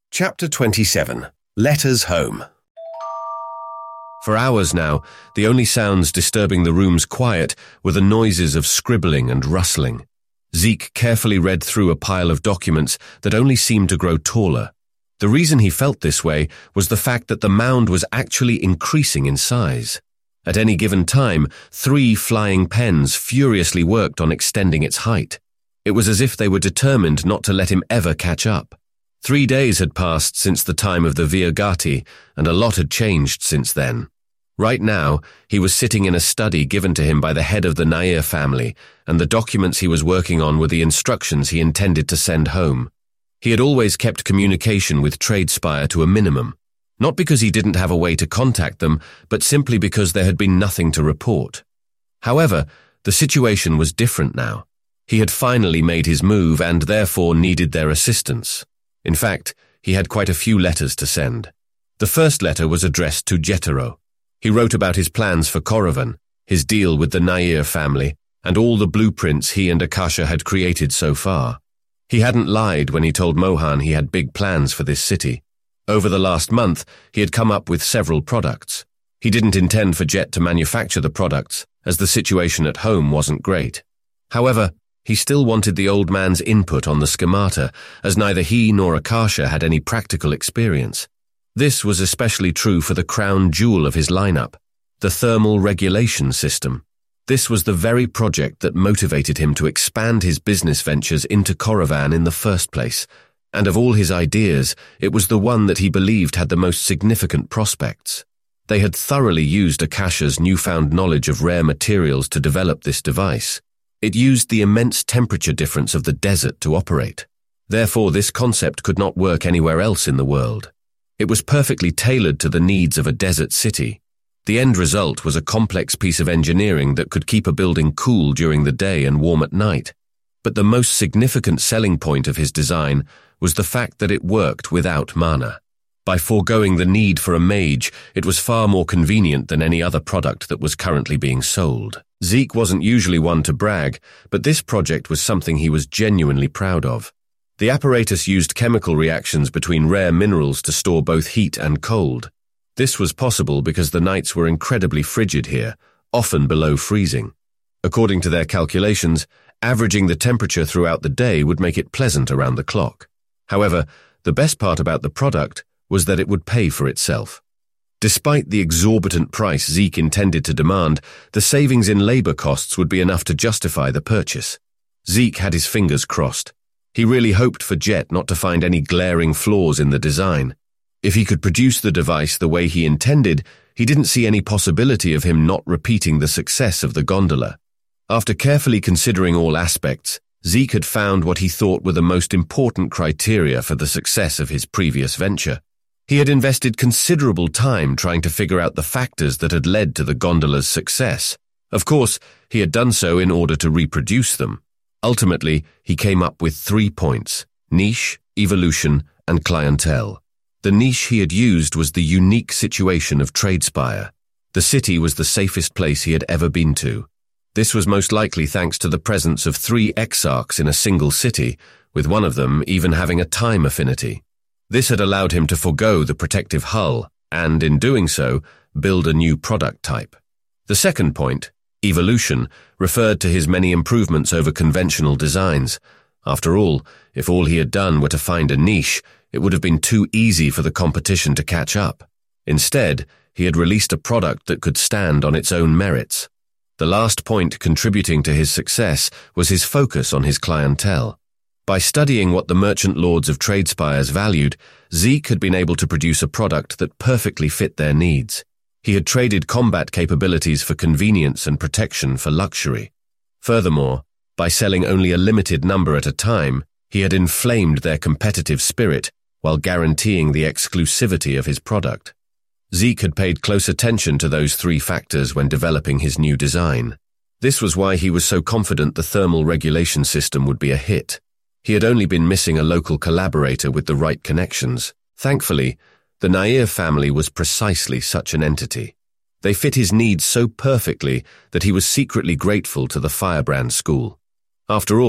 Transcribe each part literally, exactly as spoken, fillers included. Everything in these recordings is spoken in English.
Chapter twenty-seven. Letters Home. For hours now, the only sounds disturbing the room's quiet were the noises of scribbling and rustling. Zeke carefully read through a pile of documents that only seemed to grow taller. The reason he felt this way was the fact that the mound was actually increasing in size. At any given time, three flying pens furiously worked on extending its height. It was as if they were determined not to let him ever catch up. Three days had passed since the time of the Viagati, and a lot had changed since then. Right now, he was sitting in a study given to him by the head of the Nair family, and the documents he was working on were the instructions he intended to send home. He had always kept communication with Tradespire to a minimum, not because he didn't have a way to contact them, but simply because there had been nothing to report. However, the situation was different now. He had finally made his move and therefore needed their assistance. In fact, he had quite a few letters to send. The first letter was addressed to Jetero. He wrote about his plans for Koravan, his deal with the Nair family, and all the blueprints he and Akasha had created so far. He hadn't lied when he told Mohan he had big plans for this city. Over the last month, he had come up with several products. He didn't intend for Jet to manufacture the products, as the situation at home wasn't great. However, he still wanted the old man's input on the schemata, as neither he nor Akasha had any practical experience. This was especially true for the crown jewel of his lineup, the thermal regulation system. This was the very project that motivated him to expand his business ventures into Koravan in the first place, and of all his ideas, it was the one that he believed had the most significant prospects. They had thoroughly used Akasha's newfound knowledge of rare materials to develop this device. It used the immense temperature difference of the desert to operate. Therefore, this concept could not work anywhere else in the world. It was perfectly tailored to the needs of a desert city. The end result was a complex piece of engineering that could keep a building cool during the day and warm at night. But the most significant selling point of his design was the fact that it worked without mana. By foregoing the need for a mage, it was far more convenient than any other product that was currently being sold. Zeke wasn't usually one to brag, but this project was something he was genuinely proud of. The apparatus used chemical reactions between rare minerals to store both heat and cold. This was possible because the nights were incredibly frigid here, often below freezing. According to their calculations, averaging the temperature throughout the day would make it pleasant around the clock. However, the best part about the product was that it would pay for itself. Despite the exorbitant price Zeke intended to demand, the savings in labor costs would be enough to justify the purchase. Zeke had his fingers crossed. He really hoped for Jet not to find any glaring flaws in the design. If he could produce the device the way he intended, he didn't see any possibility of him not repeating the success of the gondola. After carefully considering all aspects, Zeke had found what he thought were the most important criteria for the success of his previous venture. He had invested considerable time trying to figure out the factors that had led to the gondola's success. Of course, he had done so in order to reproduce them. Ultimately, he came up with three points: niche, evolution, and clientele. The niche he had used was the unique situation of Tradespire. The city was the safest place he had ever been to. This was most likely thanks to the presence of three exarchs in a single city, with one of them even having a time affinity. This had allowed him to forego the protective hull and, in doing so, build a new product type. The second point, evolution, referred to his many improvements over conventional designs. After all, if all he had done were to find a niche, it would have been too easy for the competition to catch up. Instead, he had released a product that could stand on its own merits. The last point contributing to his success was his focus on his clientele. By studying what the merchant lords of Tradespires valued, Zeke had been able to produce a product that perfectly fit their needs. He had traded combat capabilities for convenience and protection for luxury. Furthermore, by selling only a limited number at a time, he had inflamed their competitive spirit while guaranteeing the exclusivity of his product. Zeke had paid close attention to those three factors when developing his new design. This was why he was so confident the thermal regulation system would be a hit. He had only been missing a local collaborator with the right connections. Thankfully, the Nair family was precisely such an entity. They fit his needs so perfectly that he was secretly grateful to the Firebrand School. After all,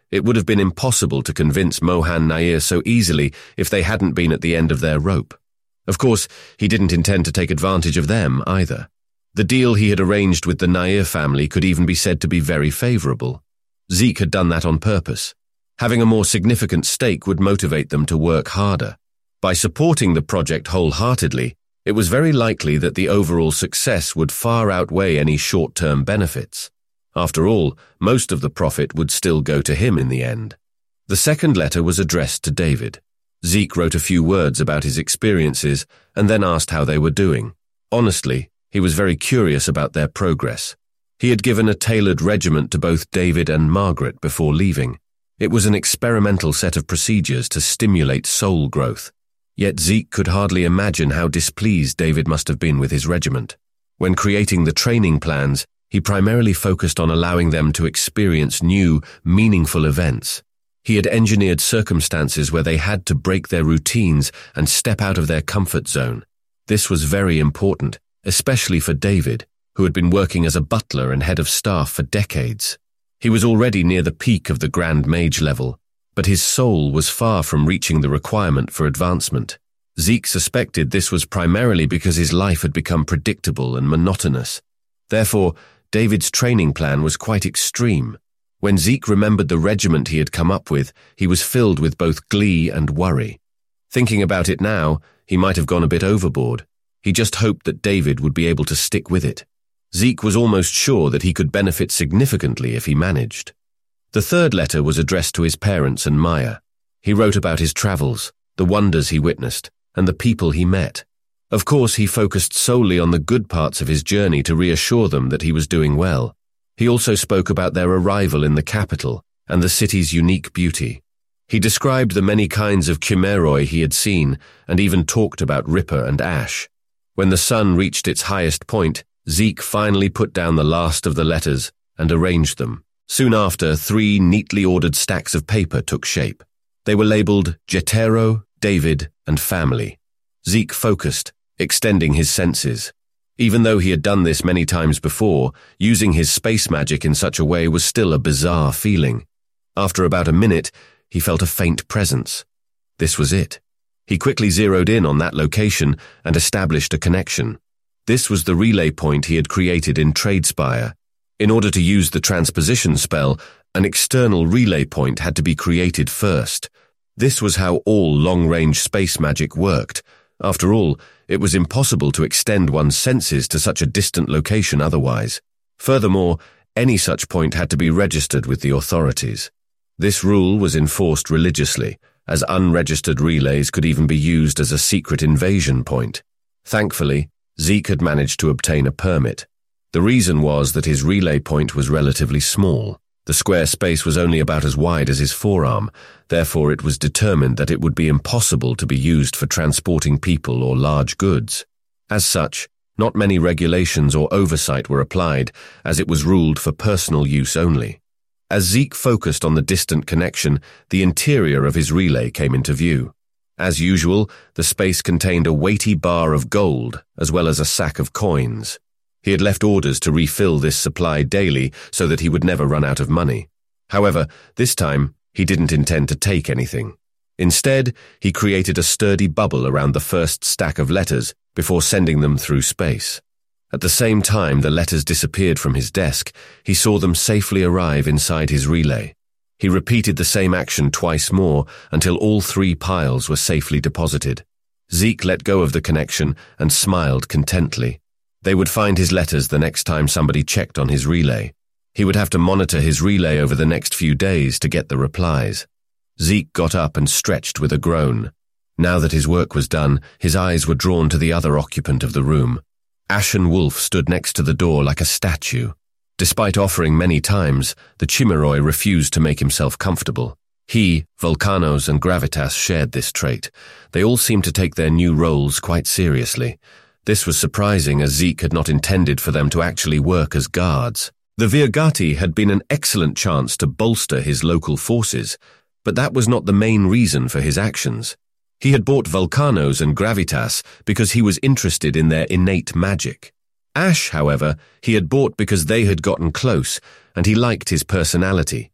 It would have been impossible to convince Mohan Nair so easily if they hadn't been at the end of their rope. Of course, he didn't intend to take advantage of them either. The deal he had arranged with the Nair family could even be said to be very favorable. Zeke had done that on purpose. Having a more significant stake would motivate them to work harder. By supporting the project wholeheartedly, it was very likely that the overall success would far outweigh any short-term benefits. After all, most of the profit would still go to him in the end. The second letter was addressed to David. Zeke wrote a few words about his experiences and then asked how they were doing. Honestly, he was very curious about their progress. He had given a tailored regiment to both David and Margaret before leaving. It was an experimental set of procedures to stimulate soul growth. Yet Zeke could hardly imagine how displeased David must have been with his regiment. When creating the training plans, he primarily focused on allowing them to experience new, meaningful events. He had engineered circumstances where they had to break their routines and step out of their comfort zone. This was very important, especially for David, who had been working as a butler and head of staff for decades. He was already near the peak of the Grand Mage level, but his soul was far from reaching the requirement for advancement. Zeke suspected this was primarily because his life had become predictable and monotonous. Therefore, David's training plan was quite extreme. When Zeke remembered the regiment he had come up with, he was filled with both glee and worry. Thinking about it now, he might have gone a bit overboard. He just hoped that David would be able to stick with it. Zeke was almost sure that he could benefit significantly if he managed. The third letter was addressed to his parents and Maya. He wrote about his travels, the wonders he witnessed, and the people he met. Of course, he focused solely on the good parts of his journey to reassure them that he was doing well. He also spoke about their arrival in the capital and the city's unique beauty. He described the many kinds of Chimeroi he had seen and even talked about Ripper and Ash. When the sun reached its highest point, Zeke finally put down the last of the letters and arranged them. Soon after, three neatly ordered stacks of paper took shape. They were labeled Jetero, David, and Family. Zeke focused, extending his senses. Even though he had done this many times before, using his space magic in such a way was still a bizarre feeling. After about a minute, he felt a faint presence. This was it. He quickly zeroed in on that location and established a connection. This was the relay point he had created in Tradespire. In order to use the transposition spell, an external relay point had to be created first. This was how all long-range space magic worked. After all, it was impossible to extend one's senses to such a distant location otherwise. Furthermore, any such point had to be registered with the authorities. This rule was enforced religiously, as unregistered relays could even be used as a secret invasion point. Thankfully, Zeke had managed to obtain a permit. The reason was that his relay point was relatively small. The square space was only about as wide as his forearm, therefore it was determined that it would be impossible to be used for transporting people or large goods. As such, not many regulations or oversight were applied, as it was ruled for personal use only. As Zeke focused on the distant connection, the interior of his relay came into view. As usual, the space contained a weighty bar of gold, as well as a sack of coins. He had left orders to refill this supply daily so that he would never run out of money. However, this time, he didn't intend to take anything. Instead, he created a sturdy bubble around the first stack of letters before sending them through space. At the same time the letters disappeared from his desk, he saw them safely arrive inside his relay. He repeated the same action twice more until all three piles were safely deposited. Zeke let go of the connection and smiled contently. They would find his letters the next time somebody checked on his relay. He would have to monitor his relay over the next few days to get the replies. Zeke got up and stretched with a groan. Now that his work was done, his eyes were drawn to the other occupant of the room. Ashen Wolf stood next to the door like a statue. Despite offering many times, the Chimeroi refused to make himself comfortable. He, Volcanos, and Gravitas shared this trait. They all seemed to take their new roles quite seriously. This was surprising, as Zeke had not intended for them to actually work as guards. The Virgati had been an excellent chance to bolster his local forces, but that was not the main reason for his actions. He had bought Volcanos and Gravitas because he was interested in their innate magic. Ash, however, he had bought because they had gotten close, and he liked his personality.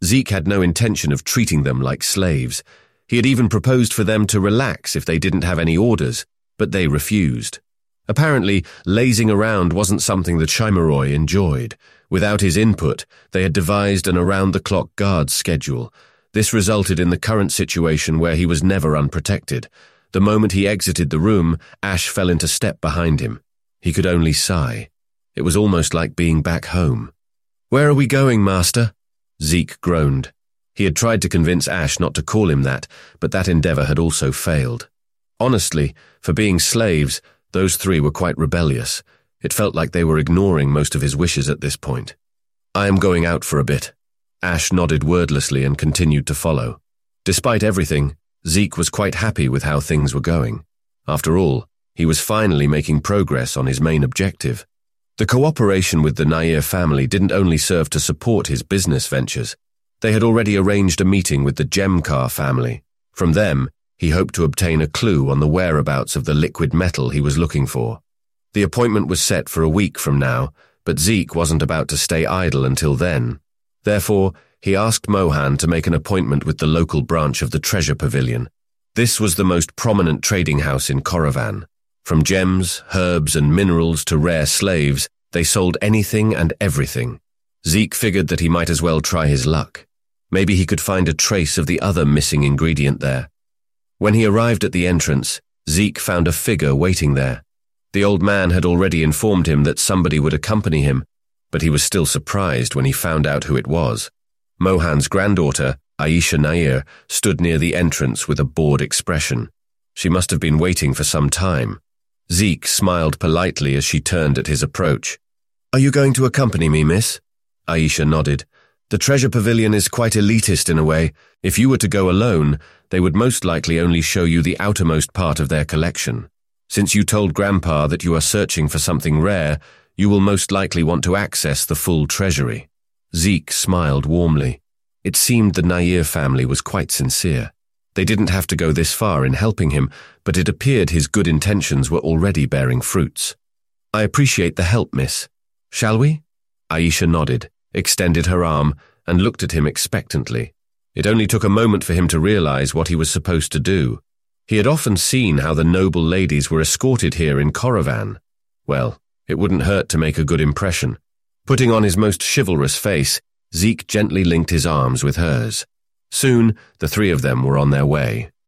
Zeke had no intention of treating them like slaves. He had even proposed for them to relax if they didn't have any orders, but they refused. Apparently, lazing around wasn't something that Shimeroi enjoyed. Without his input, they had devised an around-the-clock guard schedule. This resulted in the current situation where he was never unprotected. The moment he exited the room, Ash fell into step behind him. He could only sigh. It was almost like being back home. "Where are we going, Master?" Zeke groaned. He had tried to convince Ash not to call him that, but that endeavor had also failed. Honestly, for being slaves, those three were quite rebellious. It felt like they were ignoring most of his wishes at this point. "I am going out for a bit." Ash nodded wordlessly and continued to follow. Despite everything, Zeke was quite happy with how things were going. After all, he was finally making progress on his main objective. The cooperation with the Nair family didn't only serve to support his business ventures. They had already arranged a meeting with the Gemcar family. From them, he hoped to obtain a clue on the whereabouts of the liquid metal he was looking for. The appointment was set for a week from now, but Zeke wasn't about to stay idle until then. Therefore, he asked Mohan to make an appointment with the local branch of the Treasure Pavilion. This was the most prominent trading house in Koravan. From gems, herbs, and minerals to rare slaves, they sold anything and everything. Zeke figured that he might as well try his luck. Maybe he could find a trace of the other missing ingredient there. When he arrived at the entrance, Zeke found a figure waiting there. The old man had already informed him that somebody would accompany him, but he was still surprised when he found out who it was. Mohan's granddaughter, Aisha Nair, stood near the entrance with a bored expression. She must have been waiting for some time. Zeke smiled politely as she turned at his approach. "Are you going to accompany me, miss?" Aisha nodded. "The Treasure Pavilion is quite elitist in a way. If you were to go alone, they would most likely only show you the outermost part of their collection. Since you told Grandpa that you are searching for something rare, you will most likely want to access the full treasury." Zeke smiled warmly. It seemed the Nair family was quite sincere. They didn't have to go this far in helping him, but it appeared his good intentions were already bearing fruits. "I appreciate the help, miss. Shall we?" Aisha nodded, extended her arm, and looked at him expectantly. It only took a moment for him to realize what he was supposed to do. He had often seen how the noble ladies were escorted here in Koravan. Well, it wouldn't hurt to make a good impression. Putting on his most chivalrous face, Zeke gently linked his arms with hers. Soon, the three of them were on their way.